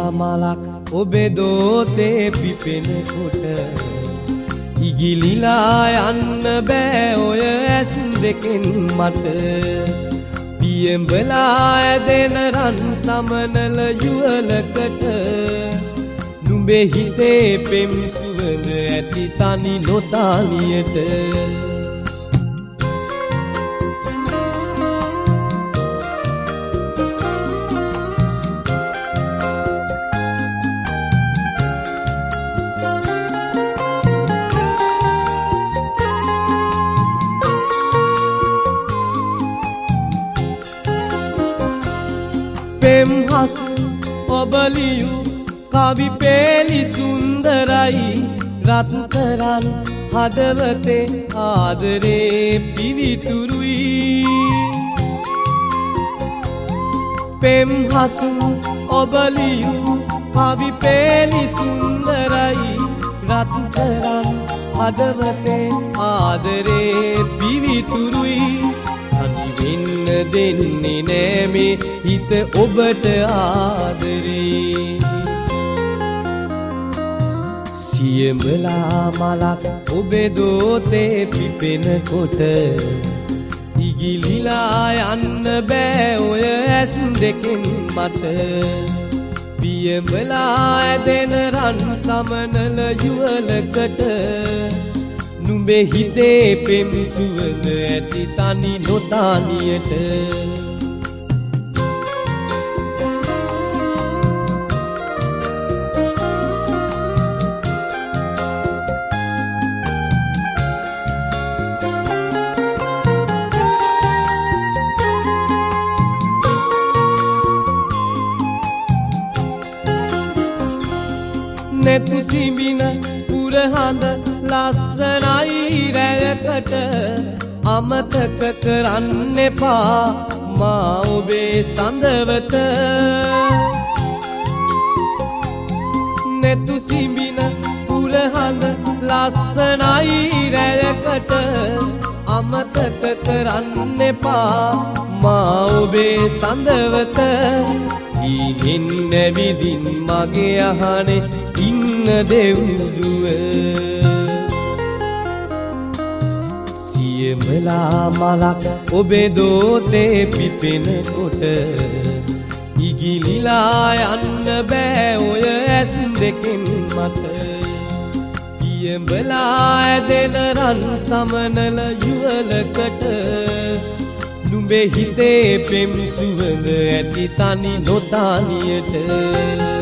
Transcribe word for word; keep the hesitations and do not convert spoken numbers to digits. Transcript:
මලක් ඔබේ දෝතේ පිපෙනකොට ඉගිලිලා යන්න බෑ ඔය ඇස් දෙකෙන් මට පියඹලා ඇදෙන රන් සමනල යුවලකට නුඹේ හිතේ පෙම් සුවඳ ඇති තනි නොතාලියට පෙම් හසු ඔබලියු කවි පෙළි සුන්දරයි රත්තරන් හදවතේ ආදරේ පිවිතුරුයි පෙම් හසු ඔබලියු කවි පෙළි සුන්දරයි රත්තරන් හදවතේ ආදරේ පිවිතුරුයි වෙන්න දෙන්නේ නෑ මේ හිත ඔබට ආදරේ සියඹලා මලක් ඔබේ දෝතේ පිපෙනකොට ඉගිලිලා යන්න බෑ ඔය ඇස් දෙකෙන් මට පියඹලා ඇදෙන රන් සමනල යුවලකට නුඹේ හිතේ පෙම් සුවඳ ඇති තනි නොතානියට නෙතු සිඹින පුරහඳ ලස්සනයි රැයකට අමතක කරන්න එපා මා ඔබේ සඳවත නෙතු සිඹින පුරහඳ ලස්සනයි රැයකට අමතක කරන්න එපා මා ඔබේ සඳවත ඊනින් නැවිදින් මගේ අහනේ ඉන්න දෙව්දුව සියඹලා මලක් ඔබේ දෝතේ පිපෙනකොට ඉගිලිලා යන්න බෑ ඔය ඇස් දෙකෙන් මට පියඹලා ඇදෙන රන් සමනල යුවලකට නුඹේ හිතේ පෙම් සුවඳ ඇති තනි නොතානියට